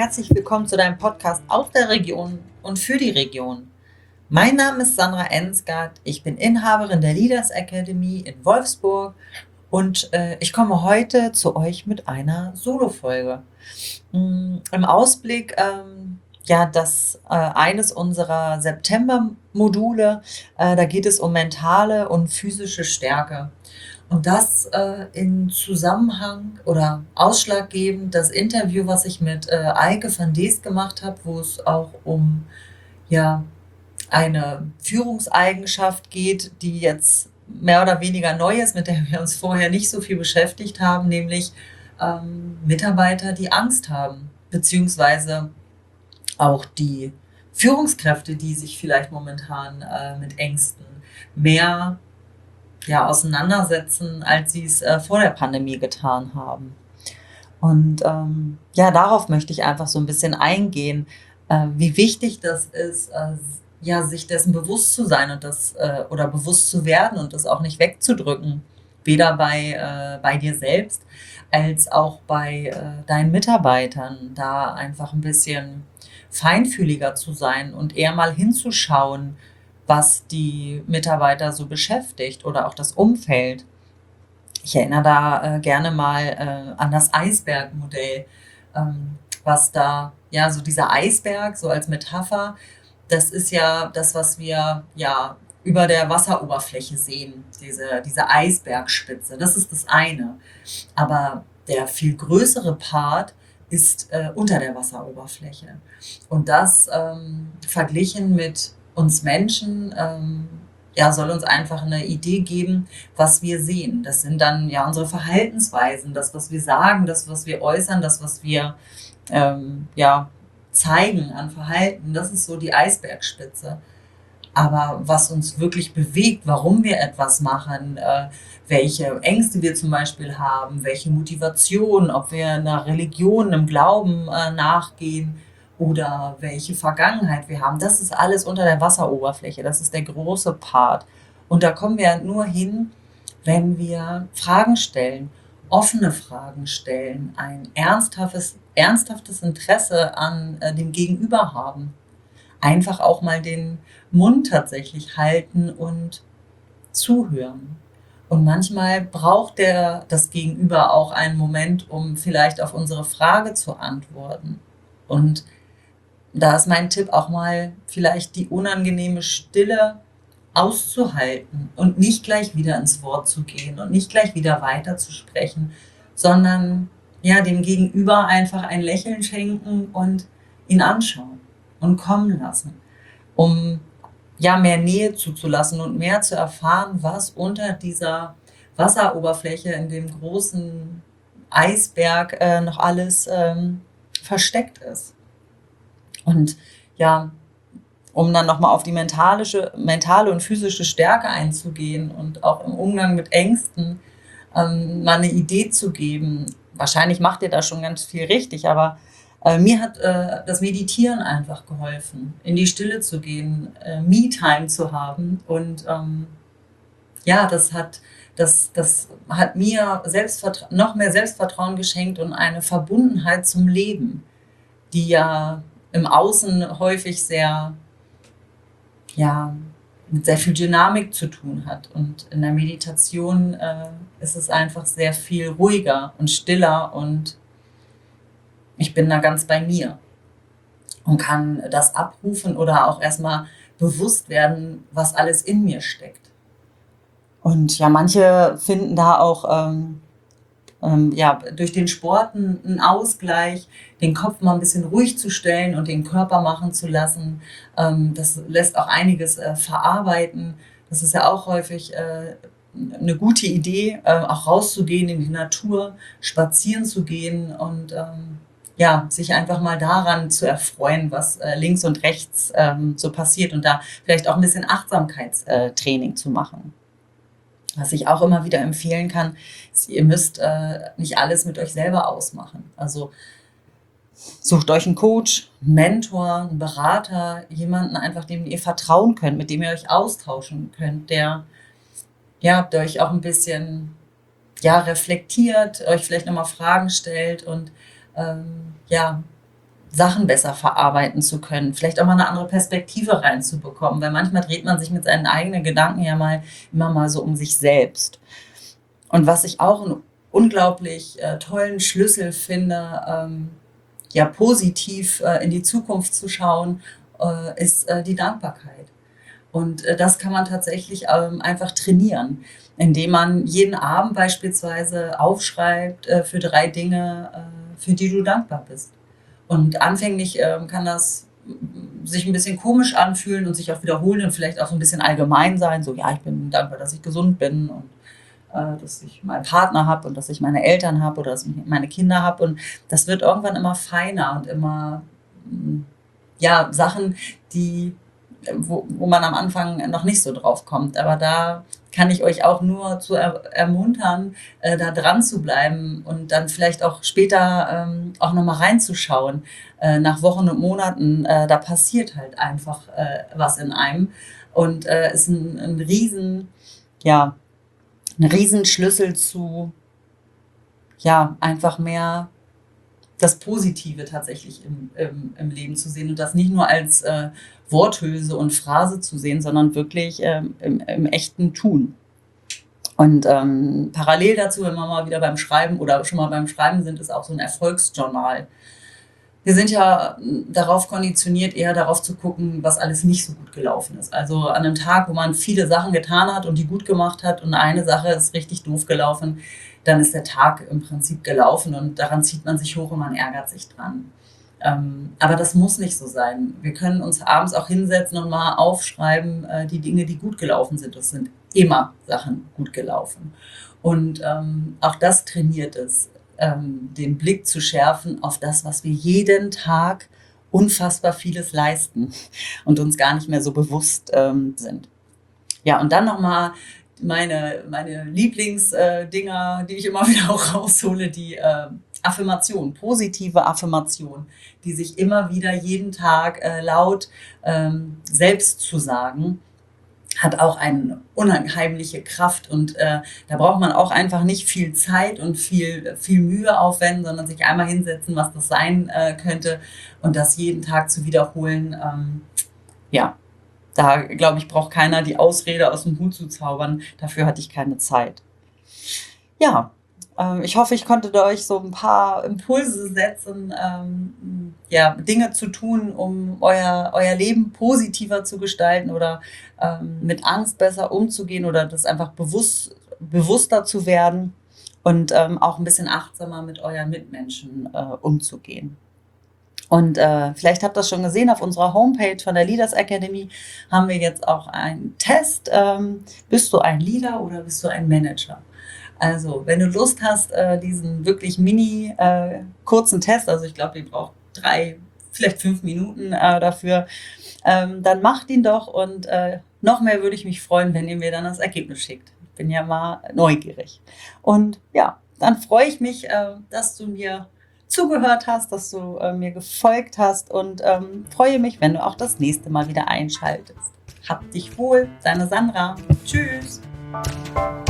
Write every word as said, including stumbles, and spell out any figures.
herzlich willkommen zu deinem Podcast aus der Region und für die Region. Mein Name ist Sandra Ensgard, ich bin Inhaberin der Leaders Academy in Wolfsburg und äh, ich komme heute zu euch mit einer Solo-Folge. Mm, Im Ausblick, ähm, ja, das äh, eines unserer September-Module, äh, da geht es um mentale und physische Stärke. Und das äh, in Zusammenhang oder ausschlaggebend das Interview, was ich mit äh, Eike van Dees gemacht habe, wo es auch um ja, eine Führungseigenschaft geht, die jetzt mehr oder weniger neu ist, mit der wir uns vorher nicht so viel beschäftigt haben, nämlich ähm, Mitarbeiter, die Angst haben, beziehungsweise auch die Führungskräfte, die sich vielleicht momentan äh, mit Ängsten mehr ja, auseinandersetzen, als sie es äh, vor der Pandemie getan haben. Und ähm, ja, darauf möchte ich einfach so ein bisschen eingehen, äh, wie wichtig das ist, äh, ja, sich dessen bewusst zu sein und das äh, oder bewusst zu werden und das auch nicht wegzudrücken, weder bei, äh, bei dir selbst als auch bei äh, deinen Mitarbeitern, da einfach ein bisschen feinfühliger zu sein und eher mal hinzuschauen, was die Mitarbeiter so beschäftigt oder auch das Umfeld. Ich erinnere da äh, gerne mal äh, an das Eisbergmodell, ähm, was da, ja, so dieser Eisberg, so als Metapher, das ist ja das, was wir ja über der Wasseroberfläche sehen, diese, diese Eisbergspitze. Das ist das eine. Aber der viel größere Part ist äh, unter der Wasseroberfläche. Und das ähm, verglichen mit uns Menschen, ähm, ja, soll uns einfach eine Idee geben, was wir sehen. Das sind dann ja unsere Verhaltensweisen, das, was wir sagen, das, was wir äußern, das, was wir ähm, ja, zeigen an Verhalten. Das ist so die Eisbergspitze. Aber was uns wirklich bewegt, warum wir etwas machen, äh, welche Ängste wir zum Beispiel haben, welche Motivation, ob wir einer Religion, einem Glauben äh, nachgehen oder welche Vergangenheit wir haben, das ist alles unter der Wasseroberfläche. Das ist der große Part. Und da kommen wir nur hin, wenn wir Fragen stellen, offene Fragen stellen, ein ernsthaftes, ernsthaftes Interesse an äh, dem Gegenüber haben. Einfach auch mal den Mund tatsächlich halten und zuhören. Und manchmal braucht der das Gegenüber auch einen Moment, um vielleicht auf unsere Frage zu antworten. Und da ist mein Tipp auch mal, vielleicht die unangenehme Stille auszuhalten und nicht gleich wieder ins Wort zu gehen und nicht gleich wieder weiterzusprechen, sondern ja, dem Gegenüber einfach ein Lächeln schenken und ihn anschauen und kommen lassen, um ja mehr Nähe zuzulassen und mehr zu erfahren, was unter dieser Wasseroberfläche in dem großen Eisberg äh, noch alles ähm, versteckt ist. Und ja, um dann nochmal auf die mentalische, mentale und physische Stärke einzugehen und auch im Umgang mit Ängsten ähm, mal eine Idee zu geben. Wahrscheinlich macht ihr da schon ganz viel richtig, aber äh, mir hat äh, das Meditieren einfach geholfen, in die Stille zu gehen, äh, Me-Time zu haben. Und ähm, ja, das hat, das, das hat mir Selbstvertra- noch mehr Selbstvertrauen geschenkt und eine Verbundenheit zum Leben, die ja im Außen häufig sehr, ja, mit sehr viel Dynamik zu tun hat. Und in der Meditation äh, ist es einfach sehr viel ruhiger und stiller und ich bin da ganz bei mir und kann das abrufen oder auch erstmal bewusst werden, was alles in mir steckt. Und ja, manche finden da auch ähm, ähm, ja, durch den Sport einen Ausgleich, den Kopf mal ein bisschen ruhig zu stellen und den Körper machen zu lassen. Ähm, das lässt auch einiges äh, verarbeiten. Das ist ja auch häufig äh, eine gute Idee, äh, auch rauszugehen in die Natur, spazieren zu gehen und ähm, ja, sich einfach mal daran zu erfreuen, was äh, links und rechts ähm, so passiert und da vielleicht auch ein bisschen Achtsamkeitstraining zu machen. Was ich auch immer wieder empfehlen kann, ist, ihr müsst äh, nicht alles mit euch selber ausmachen. Also sucht euch einen Coach, einen Mentor, einen Berater, jemanden einfach, dem ihr vertrauen könnt, mit dem ihr euch austauschen könnt, der, ja, der euch auch ein bisschen ja, reflektiert, euch vielleicht nochmal Fragen stellt und ähm, ja, Sachen besser verarbeiten zu können, vielleicht auch mal eine andere Perspektive reinzubekommen, weil manchmal dreht man sich mit seinen eigenen Gedanken ja mal immer mal so um sich selbst. Und was ich auch einen unglaublich äh, tollen Schlüssel finde, ähm, ja, positiv äh, in die Zukunft zu schauen, äh, ist äh, die Dankbarkeit. Und äh, das kann man tatsächlich ähm, einfach trainieren, indem man jeden Abend beispielsweise aufschreibt äh, für drei Dinge, äh, für die du dankbar bist. Und anfänglich ähm, kann das mm, sich ein bisschen komisch anfühlen und sich auch wiederholen und vielleicht auch so ein bisschen allgemein sein, so: „Ja, ich bin dankbar, dass ich gesund bin und äh, dass ich meinen Partner habe und dass ich meine Eltern habe oder dass ich meine Kinder habe." Und das wird irgendwann immer feiner und immer, mm, ja, Sachen, die, äh, wo, wo man am Anfang noch nicht so drauf kommt. Aber da kann ich euch auch nur zu er ermuntern, äh, da dran zu bleiben und dann vielleicht auch später ähm, auch nochmal reinzuschauen. Äh, nach Wochen und Monaten, äh, da passiert halt einfach äh, was in einem. Und äh, ist ein, ein riesen, ja, ein Riesenschlüssel zu, ja, einfach mehr das Positive tatsächlich im, im, im Leben zu sehen und das nicht nur als äh, Worthülse und Phrase zu sehen, sondern wirklich ähm, im, im echten Tun. Und ähm, parallel dazu, wenn wir mal wieder beim Schreiben oder schon mal beim Schreiben sind, ist auch so ein Erfolgsjournal. Wir sind ja mm, darauf konditioniert, eher darauf zu gucken, was alles nicht so gut gelaufen ist. Also an einem Tag, wo man viele Sachen getan hat und die gut gemacht hat und eine Sache ist richtig doof gelaufen, dann ist der Tag im Prinzip gelaufen und daran zieht man sich hoch und man ärgert sich dran. Ähm, aber das muss nicht so sein. Wir können uns abends auch hinsetzen und mal aufschreiben, äh, die Dinge, die gut gelaufen sind. Es sind immer Sachen gut gelaufen. Und ähm, auch das trainiert es, ähm, den Blick zu schärfen auf das, was wir jeden Tag unfassbar vieles leisten und uns gar nicht mehr so bewusst ähm, sind. Ja, und dann nochmal meine, meine Lieblingsdinger, die ich immer wieder auch raushole, die äh, Affirmation, positive Affirmation, die sich immer wieder jeden Tag äh, laut ähm, selbst zu sagen, hat auch eine unheimliche Kraft und äh, da braucht man auch einfach nicht viel Zeit und viel, viel Mühe aufwenden, sondern sich einmal hinsetzen, was das sein äh, könnte und das jeden Tag zu wiederholen. Ähm, ja, da glaube ich, braucht keiner die Ausrede aus dem Hut zu zaubern. Dafür hatte ich keine Zeit. Ja, ähm, ich hoffe, ich konnte euch so ein paar Impulse setzen, ähm, ja, Dinge zu tun, um euer, euer Leben positiver zu gestalten oder ähm, mit Angst besser umzugehen oder das einfach bewusst, bewusster zu werden und ähm, auch ein bisschen achtsamer mit euren Mitmenschen äh, umzugehen. Und äh, vielleicht habt ihr das schon gesehen, auf unserer Homepage von der Leaders Academy haben wir jetzt auch einen Test. Ähm, bist du ein Leader oder bist du ein Manager? Also, wenn du Lust hast, äh, diesen wirklich mini äh, kurzen Test, also ich glaube, ihr braucht drei, vielleicht fünf Minuten äh, dafür, ähm, dann macht ihn doch und äh, noch mehr würde ich mich freuen, wenn ihr mir dann das Ergebnis schickt. Ich bin ja mal neugierig. Und ja, dann freue ich mich, äh, dass du mir zugehört hast, dass du äh, mir gefolgt hast und ähm, freue mich, wenn du auch das nächste Mal wieder einschaltest. Hab dich wohl, deine Sandra. Tschüss.